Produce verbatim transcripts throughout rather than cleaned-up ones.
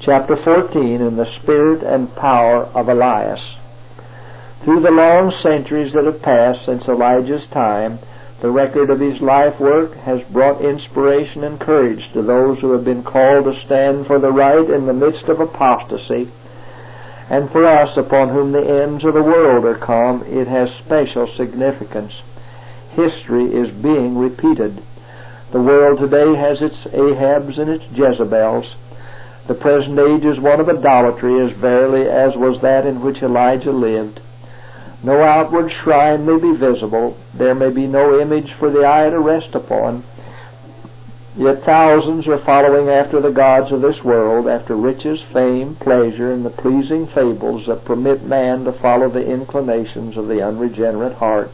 chapter fourteen, in the spirit and power of Elias. Through the long centuries that have passed since Elijah's time, the record of his life work has brought inspiration and courage to those who have been called to stand for the right in the midst of apostasy. And for us, upon whom the ends of the world are come, it has special significance. History is being repeated. The world today has its Ahabs and its Jezebels. The present age is one of idolatry, as verily as was that in which Elijah lived. No outward shrine may be visible. There may be no image for the eye to rest upon. Yet thousands are following after the gods of this world, after riches, fame, pleasure, and the pleasing fables that permit man to follow the inclinations of the unregenerate heart.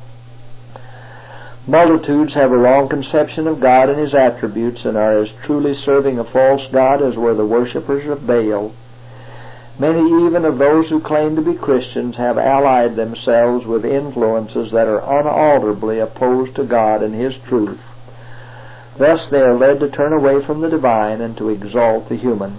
Multitudes have a wrong conception of God and His attributes, and are as truly serving a false god as were the worshippers of Baal. Many even of those who claim to be Christians have allied themselves with influences that are unalterably opposed to God and His truth. Thus they are led to turn away from the divine and to exalt the human.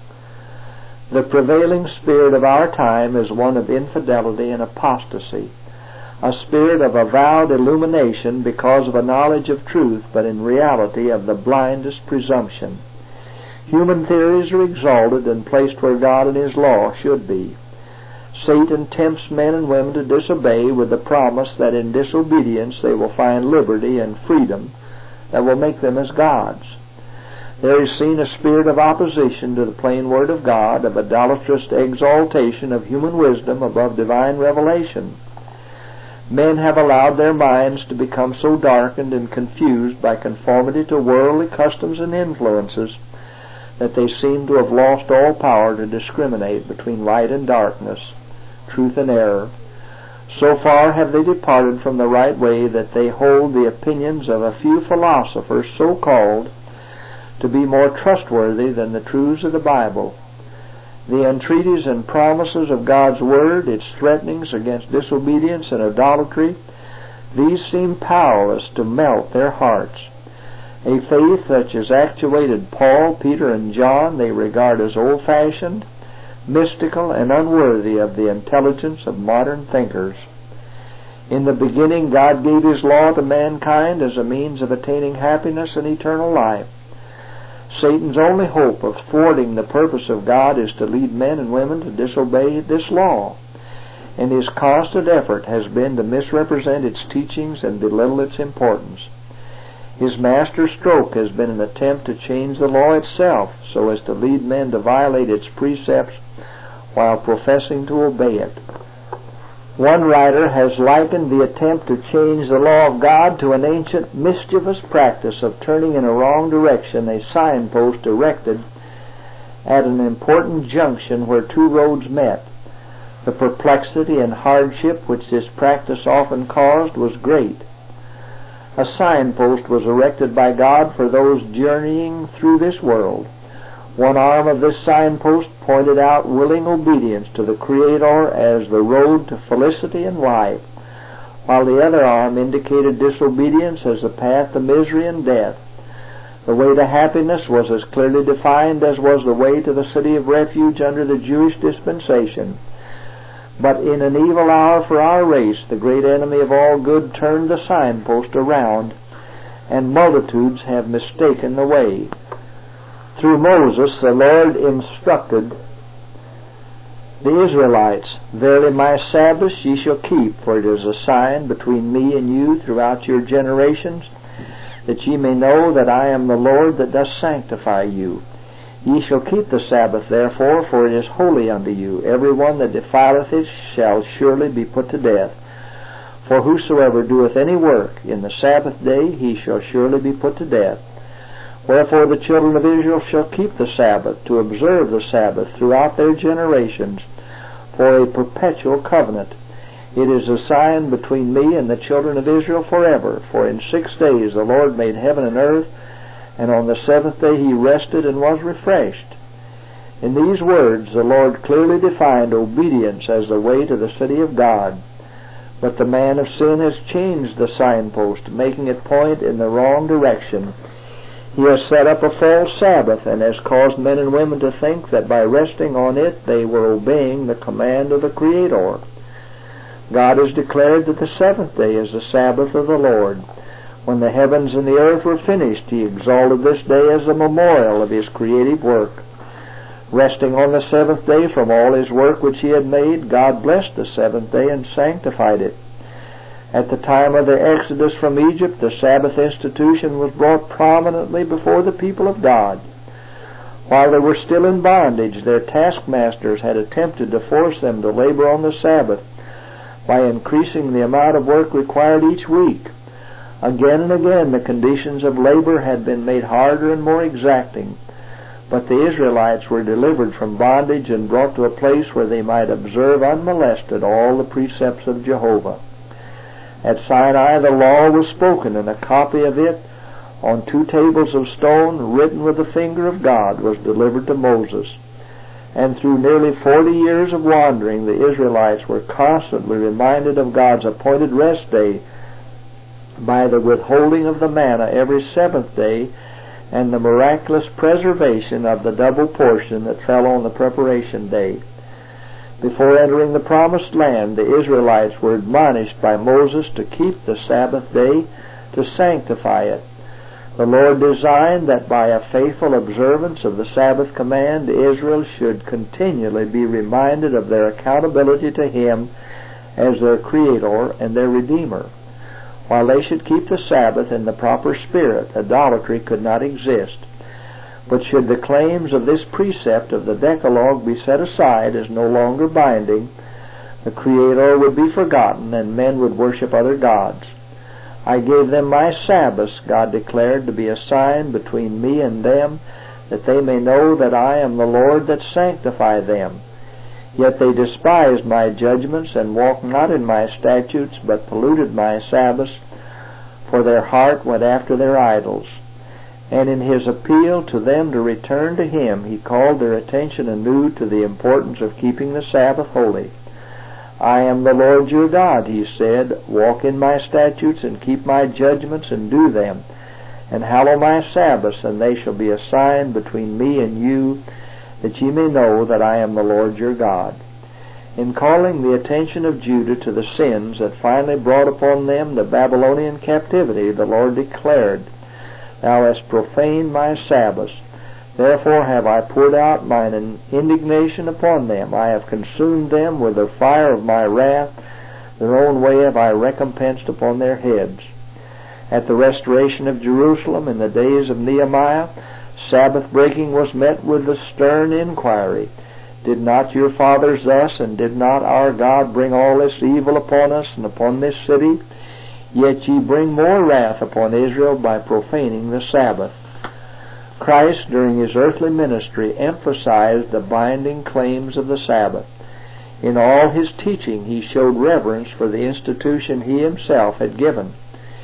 The prevailing spirit of our time is one of infidelity and apostasy, a spirit of avowed illumination because of a knowledge of truth, but in reality of the blindest presumption. Human theories are exalted and placed where God and His law should be. Satan tempts men and women to disobey with the promise that in disobedience they will find liberty and freedom that will make them as gods. There is seen a spirit of opposition to the plain Word of God, of idolatrous exaltation of human wisdom above divine revelation. Men have allowed their minds to become so darkened and confused by conformity to worldly customs and influences that they seem to have lost all power to discriminate between light and darkness, truth and error. So far have they departed from the right way that they hold the opinions of a few philosophers, so-called, to be more trustworthy than the truths of the Bible. The entreaties and promises of God's Word, its threatenings against disobedience and idolatry, these seem powerless to melt their hearts. A faith such as actuated Paul, Peter, and John they regard as old-fashioned, mystical, and unworthy of the intelligence of modern thinkers. In the beginning, God gave His law to mankind as a means of attaining happiness and eternal life. Satan's only hope of thwarting the purpose of God is to lead men and women to disobey this law, and his constant effort has been to misrepresent its teachings and belittle its importance. His master stroke has been an attempt to change the law itself so as to lead men to violate its precepts while professing to obey it. One writer has likened the attempt to change the law of God to an ancient mischievous practice of turning in a wrong direction a signpost erected at an important junction where two roads met. The perplexity and hardship which this practice often caused was great. A signpost was erected by God for those journeying through this world. One arm of this signpost pointed out willing obedience to the Creator as the road to felicity and life, while the other arm indicated disobedience as the path to misery and death. The way to happiness was as clearly defined as was the way to the city of refuge under the Jewish dispensation. But in an evil hour for our race, the great enemy of all good turned the signpost around, and multitudes have mistaken the way. Through Moses, the Lord instructed the Israelites, "Verily my Sabbaths ye shall keep, for it is a sign between me and you throughout your generations, that ye may know that I am the Lord that doth sanctify you. Ye shall keep the Sabbath therefore, for it is holy unto you. Every one that defileth it shall surely be put to death. For whosoever doeth any work in the Sabbath day, he shall surely be put to death. Wherefore the children of Israel shall keep the Sabbath, to observe the Sabbath throughout their generations, for a perpetual covenant. It is a sign between me and the children of Israel forever. For in six days the Lord made heaven and earth, and on the seventh day He rested and was refreshed." In these words the Lord clearly defined obedience as the way to the city of God. But the man of sin has changed the signpost, making it point in the wrong direction. He has set up a false Sabbath and has caused men and women to think that by resting on it they were obeying the command of the Creator. God has declared that the seventh day is the Sabbath of the Lord. When the heavens and the earth were finished, He exalted this day as a memorial of His creative work. Resting on the seventh day from all His work which He had made, God blessed the seventh day and sanctified it. At the time of their exodus from Egypt, the Sabbath institution was brought prominently before the people of God. While they were still in bondage, their taskmasters had attempted to force them to labor on the Sabbath by increasing the amount of work required each week. Again and again the conditions of labor had been made harder and more exacting, but the Israelites were delivered from bondage and brought to a place where they might observe unmolested all the precepts of Jehovah. At Sinai the law was spoken, and a copy of it on two tables of stone, written with the finger of God, was delivered to Moses. And through nearly forty years of wandering, the Israelites were constantly reminded of God's appointed rest day by the withholding of the manna every seventh day and the miraculous preservation of the double portion that fell on the preparation day. Before entering the promised land, the Israelites were admonished by Moses to keep the Sabbath day, to sanctify it. The Lord designed that by a faithful observance of the Sabbath command, Israel should continually be reminded of their accountability to Him as their Creator and their Redeemer. While they should keep the Sabbath in the proper spirit, idolatry could not exist. But should the claims of this precept of the Decalogue be set aside as no longer binding, the Creator would be forgotten and men would worship other gods. I gave them my Sabbaths, God declared, to be a sign between me and them, that they may know that I am the Lord that sanctify them. Yet they despised my judgments and walked not in my statutes, but polluted my Sabbaths, for their heart went after their idols. And in His appeal to them to return to Him, He called their attention anew to the importance of keeping the Sabbath holy. I am the Lord your God, He said. Walk in my statutes and keep my judgments and do them, and hallow my Sabbaths, and they shall be a sign between me and you, that ye may know that I am the Lord your God. In calling the attention of Judah to the sins that finally brought upon them the Babylonian captivity, the Lord declared, Thou hast profaned my Sabbaths. Therefore have I poured out mine indignation upon them. I have consumed them with the fire of my wrath. Their own way have I recompensed upon their heads. At the restoration of Jerusalem in the days of Nehemiah, Sabbath breaking was met with the stern inquiry, Did not your fathers thus, and did not our God bring all this evil upon us and upon this city? Yet ye bring more wrath upon Israel by profaning the Sabbath. Christ, during His earthly ministry, emphasized the binding claims of the Sabbath. In all His teaching, He showed reverence for the institution He Himself had given.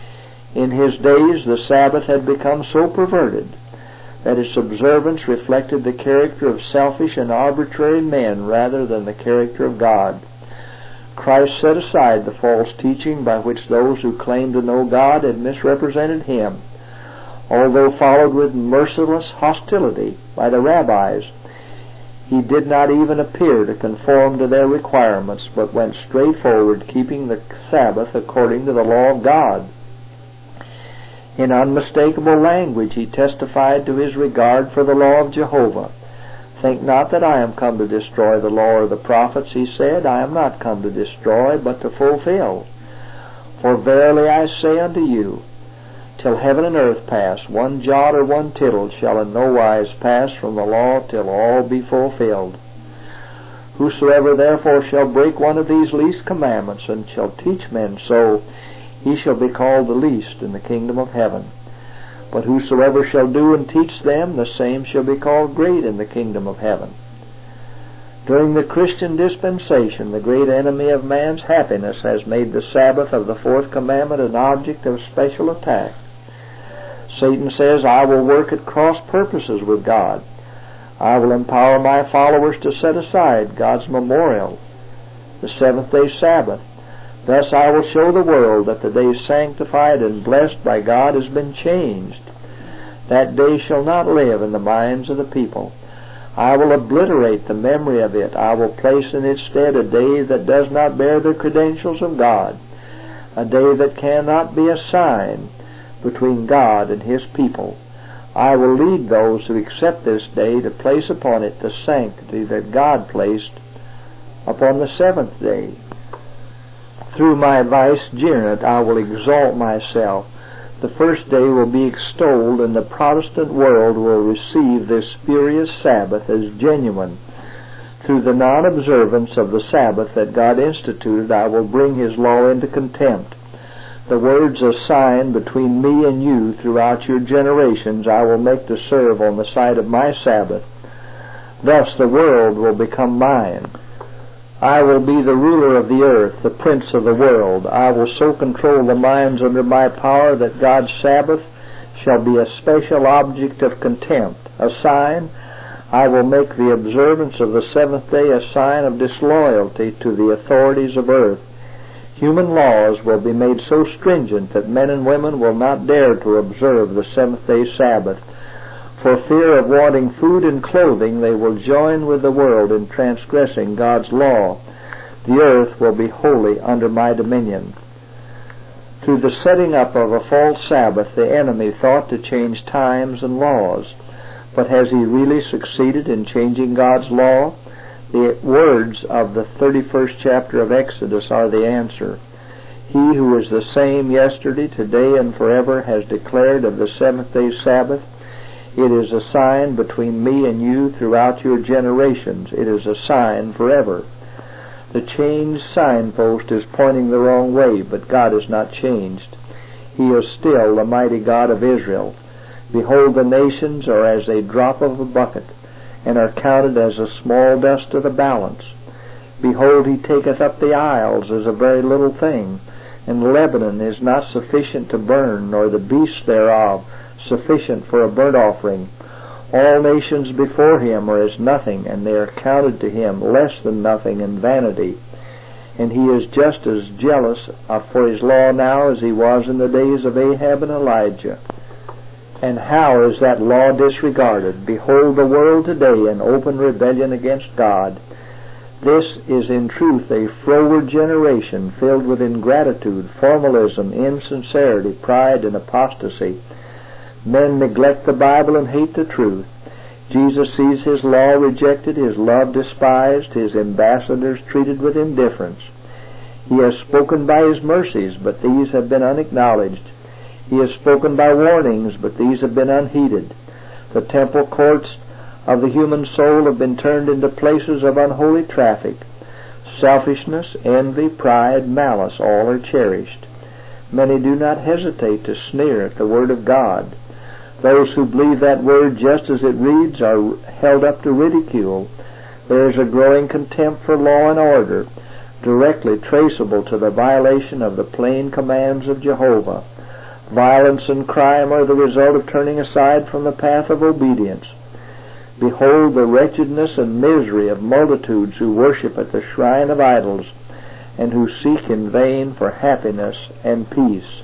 In His days, the Sabbath had become so perverted that its observance reflected the character of selfish and arbitrary men rather than the character of God. Christ set aside the false teaching by which those who claimed to know God had misrepresented Him. Although followed with merciless hostility by the rabbis, He did not even appear to conform to their requirements, but went straight forward, keeping the Sabbath according to the law of God. In unmistakable language He testified to His regard for the law of Jehovah. Think not that I am come to destroy the law or the prophets, He said. I am not come to destroy, but to fulfill. For verily I say unto you, till heaven and earth pass, one jot or one tittle shall in no wise pass from the law till all be fulfilled. Whosoever therefore shall break one of these least commandments, and shall teach men so, he shall be called the least in the kingdom of heaven. But whosoever shall do and teach them, the same shall be called great in the kingdom of heaven. During the Christian dispensation, the great enemy of man's happiness has made the Sabbath of the fourth commandment an object of special attack. Satan says, I will work at cross purposes with God. I will empower my followers to set aside God's memorial, the seventh-day Sabbath. Thus I will show the world that the day sanctified and blessed by God has been changed. That day shall not live in the minds of the people. I will obliterate the memory of it. I will place in its stead a day that does not bear the credentials of God, a day that cannot be a sign between God and His people. I will lead those who accept this day to place upon it the sanctity that God placed upon the seventh day. Through my vicegerent I will exalt myself. The first day will be extolled, and the Protestant world will receive this spurious Sabbath as genuine. Through the non-observance of the Sabbath that God instituted, I will bring His law into contempt. The words "a sign between me and you throughout your generations" I will make to serve on the site of my Sabbath. Thus the world will become mine. I will be the ruler of the earth, the prince of the world. I will so control the minds under my power that God's Sabbath shall be a special object of contempt, a sign. I will make the observance of the seventh day a sign of disloyalty to the authorities of earth. Human laws will be made so stringent that men and women will not dare to observe the seventh day Sabbath. For fear of wanting food and clothing, they will join with the world in transgressing God's law. The earth will be wholly under my dominion. Through the setting up of a false Sabbath, the enemy thought to change times and laws. But has he really succeeded in changing God's law? The words of the thirty-first chapter of Exodus are the answer. He who is the same yesterday, today, and forever has declared of the seventh day Sabbath, "It is a sign between me and you throughout your generations. It is a sign forever." The changed signpost is pointing the wrong way, but God is not changed. He is still the mighty God of Israel. Behold, the nations are as a drop of a bucket, and are counted as a small dust of the balance. Behold, He taketh up the isles as a very little thing, and Lebanon is not sufficient to burn, nor the beasts thereof sufficient for a burnt offering. All nations before Him are as nothing, and they are counted to Him less than nothing and vanity. And He is just as jealous for His law now as He was in the days of Ahab and Elijah. And how is that law disregarded? Behold, the world today in open rebellion against God. This is in truth a froward generation filled with ingratitude, formalism, insincerity, pride, and apostasy. Men neglect the Bible and hate the truth. Jesus sees His law rejected, His love despised, His ambassadors treated with indifference. He has spoken by His mercies, but these have been unacknowledged. He has spoken by warnings, but these have been unheeded. The temple courts of the human soul have been turned into places of unholy traffic. Selfishness, envy, pride, malice, all are cherished. Many do not hesitate to sneer at the Word of God. Those who believe that Word just as it reads are held up to ridicule. There is a growing contempt for law and order, directly traceable to the violation of the plain commands of Jehovah. Violence and crime are the result of turning aside from the path of obedience. Behold the wretchedness and misery of multitudes who worship at the shrine of idols, and who seek in vain for happiness and peace.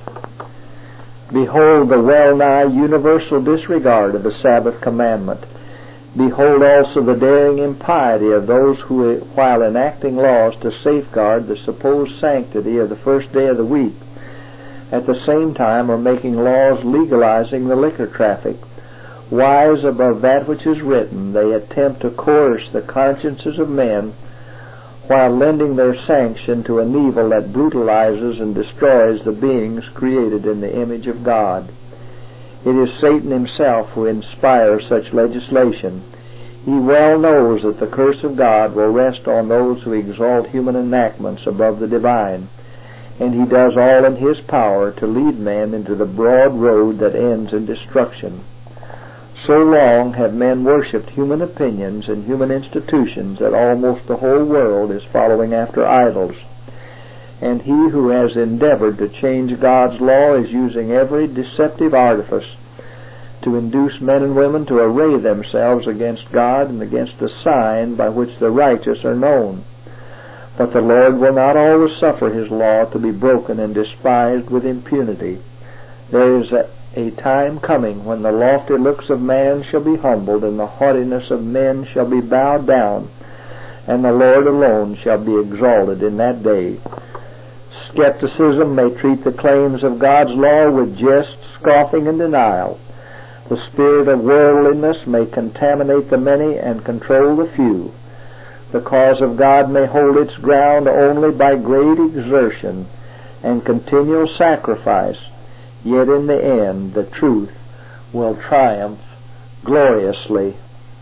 Behold the well-nigh universal disregard of the Sabbath commandment. Behold also the daring impiety of those who, while enacting laws to safeguard the supposed sanctity of the first day of the week, at the same time are making laws legalizing the liquor traffic. Wise above that which is written, they attempt to coerce the consciences of men while lending their sanction to an evil that brutalizes and destroys the beings created in the image of God. It is Satan himself who inspires such legislation. He well knows that the curse of God will rest on those who exalt human enactments above the divine, and he does all in his power to lead men into the broad road that ends in destruction. So long have men worshipped human opinions and human institutions that almost the whole world is following after idols. And he who has endeavored to change God's law is using every deceptive artifice to induce men and women to array themselves against God and against the sign by which the righteous are known. But the Lord will not always suffer His law to be broken and despised with impunity. There is a a time coming when the lofty looks of man shall be humbled, and the haughtiness of men shall be bowed down, and the Lord alone shall be exalted in that day. Skepticism may treat the claims of God's law with jest, scoffing, and denial. The spirit of worldliness may contaminate the many and control the few. The cause of God may hold its ground only by great exertion and continual sacrifice, yet in the end the truth will triumph gloriously.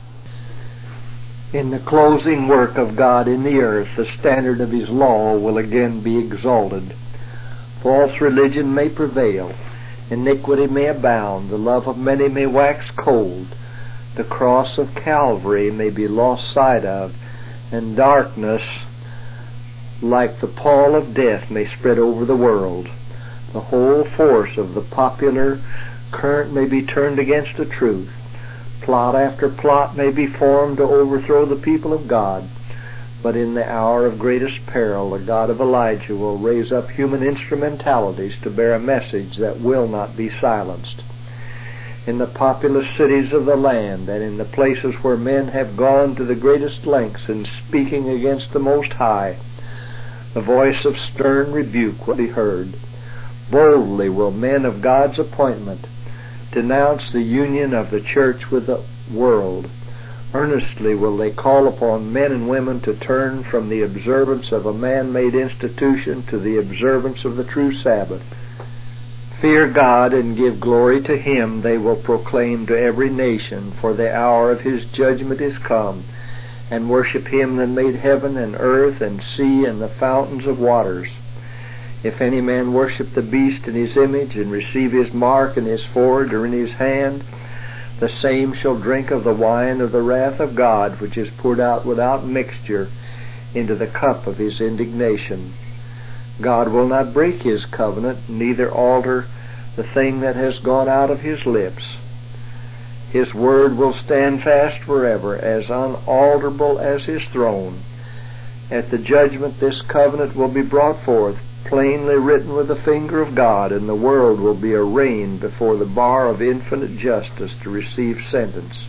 In the closing work of God in the earth, the standard of His law will again be exalted. False religion may prevail, iniquity may abound, the love of many may wax cold, the cross of Calvary may be lost sight of, and darkness, like the pall of death, may spread over the world. The whole force of the popular current may be turned against the truth. Plot after plot may be formed to overthrow the people of God. But in the hour of greatest peril, the God of Elijah will raise up human instrumentalities to bear a message that will not be silenced. In the populous cities of the land, and in the places where men have gone to the greatest lengths in speaking against the Most High, the voice of stern rebuke will be heard. Boldly will men of God's appointment denounce the union of the church with the world. Earnestly will they call upon men and women to turn from the observance of a man-made institution to the observance of the true Sabbath. Fear God and give glory to Him, they will proclaim to every nation, for the hour of His judgment is come, and worship Him that made heaven and earth and sea and the fountains of waters. If any man worship the beast in his image, and receive his mark in his forehead or in his hand, the same shall drink of the wine of the wrath of God, which is poured out without mixture into the cup of His indignation. God will not break His covenant, neither alter the thing that has gone out of His lips. His word will stand fast forever, as unalterable as His throne. At the judgment this covenant will be brought forth, plainly written with the finger of God, and the world will be arraigned before the bar of infinite justice to receive sentence.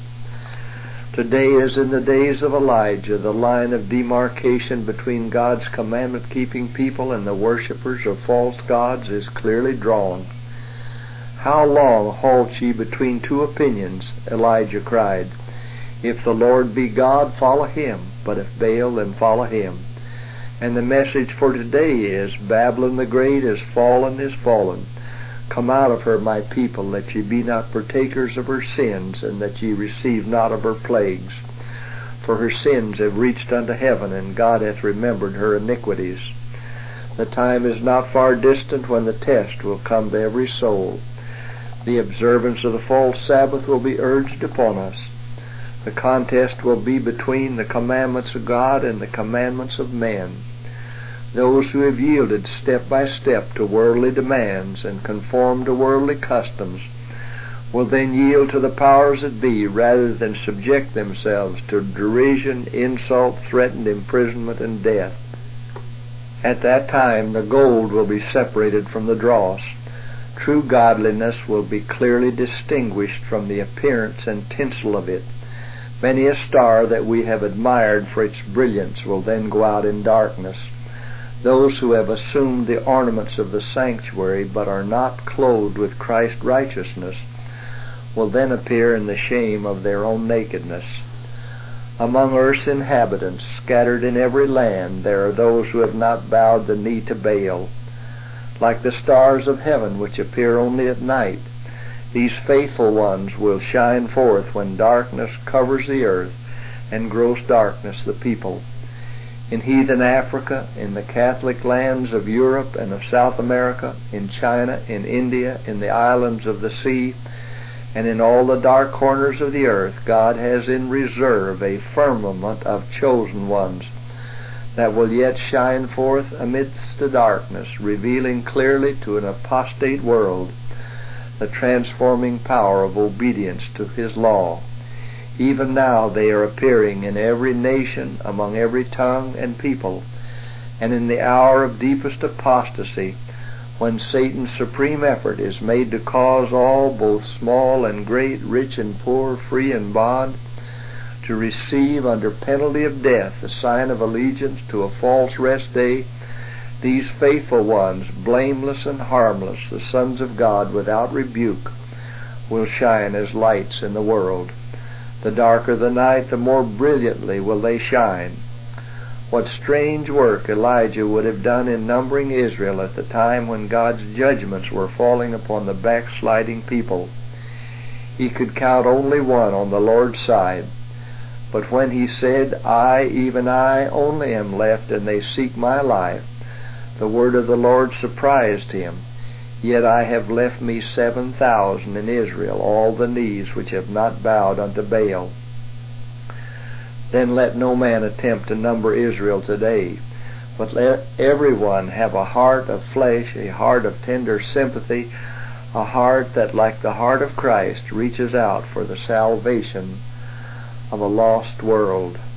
Today, as in the days of Elijah, the line of demarcation between God's commandment-keeping people and the worshippers of false gods is clearly drawn. "How long halt ye between two opinions?" Elijah cried. "If the Lord be God, follow Him, but if Baal, then follow him." And the message for today is, Babylon the Great is fallen, is fallen. Come out of her, my people, that ye be not partakers of her sins, and that ye receive not of her plagues. For her sins have reached unto heaven, and God hath remembered her iniquities. The time is not far distant when the test will come to every soul. The observance of the false Sabbath will be urged upon us. The contest will be between the commandments of God and the commandments of men. Those who have yielded step by step to worldly demands and conformed to worldly customs will then yield to the powers that be rather than subject themselves to derision, insult, threatened imprisonment, and death. At that time the gold will be separated from the dross. True godliness will be clearly distinguished from the appearance and tinsel of it. Many a star that we have admired for its brilliance will then go out in darkness. Those who have assumed the ornaments of the sanctuary but are not clothed with Christ's righteousness will then appear in the shame of their own nakedness. Among earth's inhabitants, scattered in every land, there are those who have not bowed the knee to Baal. Like the stars of heaven which appear only at night, these faithful ones will shine forth when darkness covers the earth and gross darkness the people. In heathen Africa, in the Catholic lands of Europe and of South America, in China, in India, in the islands of the sea, and in all the dark corners of the earth, God has in reserve a firmament of chosen ones that will yet shine forth amidst the darkness, revealing clearly to an apostate world the transforming power of obedience to His law. Even now they are appearing in every nation, among every tongue and people, and in the hour of deepest apostasy, when Satan's supreme effort is made to cause all, both small and great, rich and poor, free and bond, to receive under penalty of death the sign of allegiance to a false rest day, these faithful ones, blameless and harmless, the sons of God without rebuke, will shine as lights in the world. The darker the night, the more brilliantly will they shine. What strange work Elijah would have done in numbering Israel at the time when God's judgments were falling upon the backsliding people. He could count only one on the Lord's side. But when he said, I, even I, only am left, and they seek my life, the word of the Lord surprised him. Yet I have left me seven thousand in Israel, all the knees which have not bowed unto Baal. Then let no man attempt to number Israel today, but let everyone have a heart of flesh, a heart of tender sympathy, a heart that, like the heart of Christ, reaches out for the salvation of a lost world.